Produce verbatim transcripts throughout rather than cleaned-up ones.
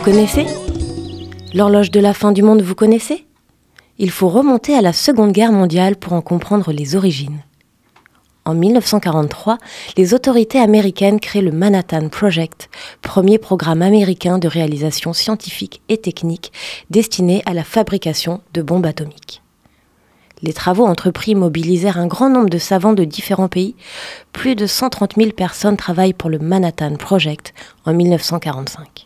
connaissez ? L'horloge de la fin du monde, vous connaissez ? Il faut remonter à la Seconde Guerre mondiale pour en comprendre les origines. En dix-neuf cent quarante-trois, les autorités américaines créent le Manhattan Project, premier programme américain de réalisation scientifique et technique destiné à la fabrication de bombes atomiques. Les travaux entrepris mobilisèrent un grand nombre de savants de différents pays. Plus de cent trente mille personnes travaillent pour le Manhattan Project en dix-neuf cent quarante-cinq.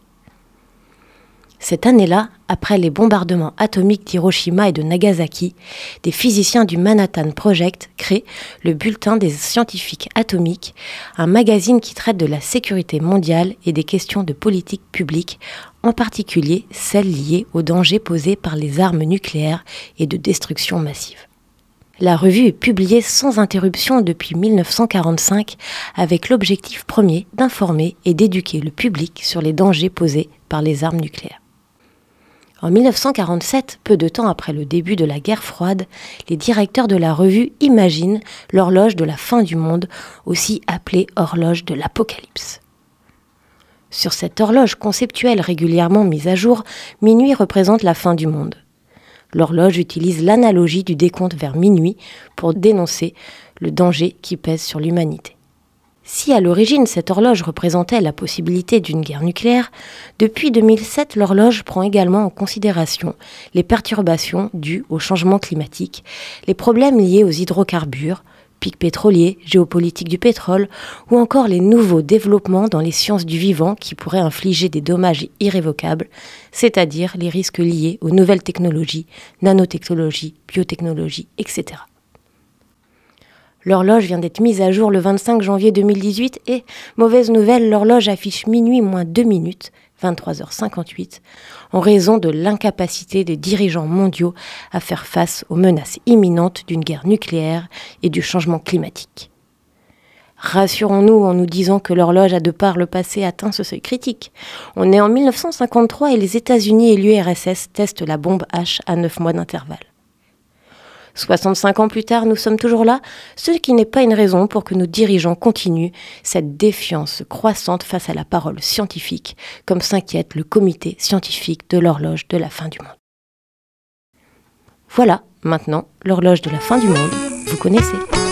Cette année-là, après les bombardements atomiques d'Hiroshima et de Nagasaki, des physiciens du Manhattan Project créent le Bulletin des scientifiques atomiques, un magazine qui traite de la sécurité mondiale et des questions de politique publique, en particulier celles liées aux dangers posés par les armes nucléaires et de destruction massive. La revue est publiée sans interruption depuis dix-neuf cent quarante-cinq avec l'objectif premier d'informer et d'éduquer le public sur les dangers posés par les armes nucléaires. En dix-neuf cent quarante-sept, peu de temps après le début de la guerre froide, les directeurs de la revue imaginent l'horloge de la fin du monde, aussi appelée horloge de l'apocalypse. Sur cette horloge conceptuelle régulièrement mise à jour, minuit représente la fin du monde. L'horloge utilise l'analogie du décompte vers minuit pour dénoncer le danger qui pèse sur l'humanité. Si à l'origine cette horloge représentait la possibilité d'une guerre nucléaire, depuis deux mille sept l'horloge prend également en considération les perturbations dues au changement climatique, les problèmes liés aux hydrocarbures, pics pétroliers, géopolitique du pétrole, ou encore les nouveaux développements dans les sciences du vivant qui pourraient infliger des dommages irrévocables, c'est-à-dire les risques liés aux nouvelles technologies, nanotechnologies, biotechnologies, et cetera. L'horloge vient d'être mise à jour le vingt-cinq janvier deux mille dix-huit et, mauvaise nouvelle, l'horloge affiche minuit moins deux minutes, vingt-trois heures cinquante-huit, en raison de l'incapacité des dirigeants mondiaux à faire face aux menaces imminentes d'une guerre nucléaire et du changement climatique. Rassurons-nous en nous disant que l'horloge a de par le passé atteint ce seuil critique. On est en dix-neuf cent cinquante-trois et les États-Unis et l'U R S S testent la bombe H à neuf mois d'intervalle. soixante-cinq ans plus tard, nous sommes toujours là, ce qui n'est pas une raison pour que nos dirigeants continuent cette défiance croissante face à la parole scientifique, comme s'inquiète le comité scientifique de l'horloge de la fin du monde. Voilà, maintenant, l'horloge de la fin du monde, vous connaissez.